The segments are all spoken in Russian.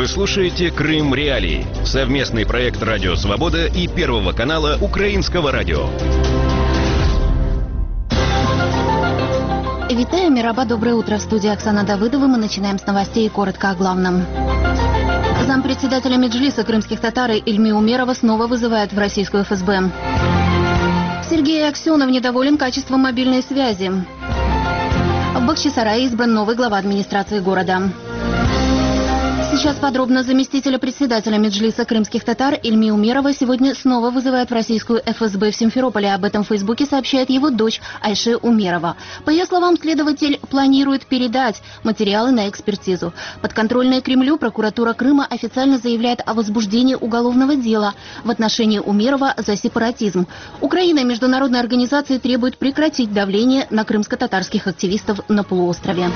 Вы слушаете «Крым Реалии» — совместный проект «Радио Свобода» и Первого канала Украинского радио. Витаю, Мираба, доброе утро. В студии Оксана Давыдова. Мы начинаем с новостей и коротко о главном. Зампредседателя Меджлиса крымских татар Ильми Умерова снова вызывают в российскую ФСБ. Сергей Аксенов недоволен качеством мобильной связи. В Бахчисарае избран новый глава администрации города. Сейчас подробно. Заместителя председателя Меджлиса крымских татар Ильми Умерова сегодня снова вызывают в российскую ФСБ в Симферополе. Об этом в Фейсбуке сообщает его дочь Айше Умерова. По ее словам, следователь планирует передать материалы на экспертизу. Подконтрольная Кремлю прокуратура Крыма официально заявляет о возбуждении уголовного дела в отношении Умерова за сепаратизм. Украина и международные организации требуют прекратить давление на крымско-татарских активистов на полуострове.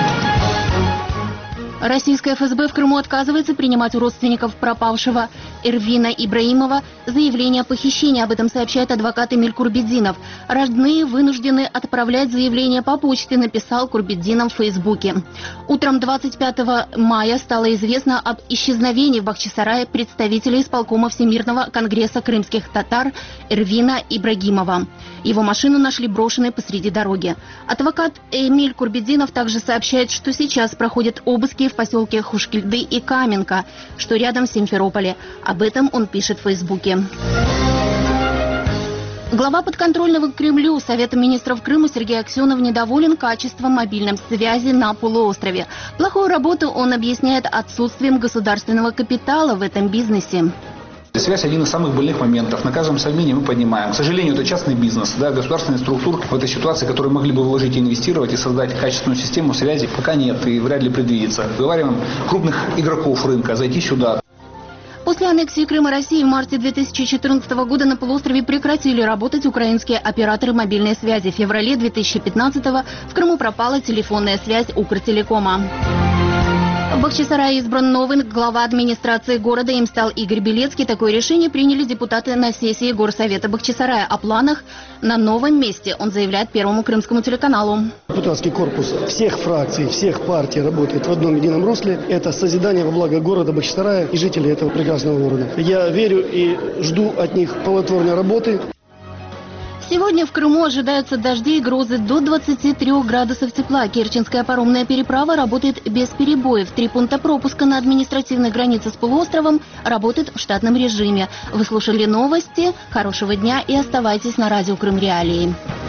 Российская ФСБ в Крыму отказывается принимать у родственников пропавшего Эрвина Ибраимова заявление о похищении. Об этом сообщает адвокат Эмиль Курбетдинов. Родные вынуждены отправлять заявление по почте, написал Курбетдинов в Фейсбуке. Утром 25 мая стало известно об исчезновении в Бахчисарае представителя исполкома Всемирного конгресса крымских татар Эрвина Ибрагимова. Его машину нашли брошенной посреди дороги. Адвокат Эмиль Курбетдинов также сообщает, что сейчас проходят обыски в поселке Хушкильды и Каменка, что рядом с Симферополе. Об этом он пишет в Фейсбуке. Глава подконтрольного Кремлю Совета министров Крыма Сергей Аксенов недоволен качеством мобильной связи на полуострове. Плохую работу он объясняет отсутствием государственного капитала в этом бизнесе. Связь – один из самых больных моментов. На каждом совмине мы поднимаем. К сожалению, это частный бизнес. Государственных структур в этой ситуации, которые могли бы вложить и инвестировать и создать качественную систему связи, пока нет и вряд ли предвидится. Уговариваем крупных игроков рынка зайти сюда. После аннексии Крыма России в марте 2014 года на полуострове прекратили работать украинские операторы мобильной связи. В феврале 2015 в Крыму пропала телефонная связь Укртелекома. В Бахчисарае избран новый глава администрации города, им стал Игорь Белецкий. Такое решение приняли депутаты на сессии Горсовета Бахчисарая. О планах на новом месте он заявляет Первому крымскому телеканалу. Депутатский корпус всех фракций, всех партий работает в одном едином русле. Это созидание во благо города Бахчисарая и жителей этого прекрасного города. Я верю и жду от них плодотворной работы. Сегодня в Крыму ожидаются дожди и грозы до 23 градусов тепла. Керченская паромная переправа работает без перебоев. 3 пункта пропуска на административной границе с полуостровом работают в штатном режиме. Вы слушали новости. Хорошего дня и оставайтесь на радио Крым Реалии.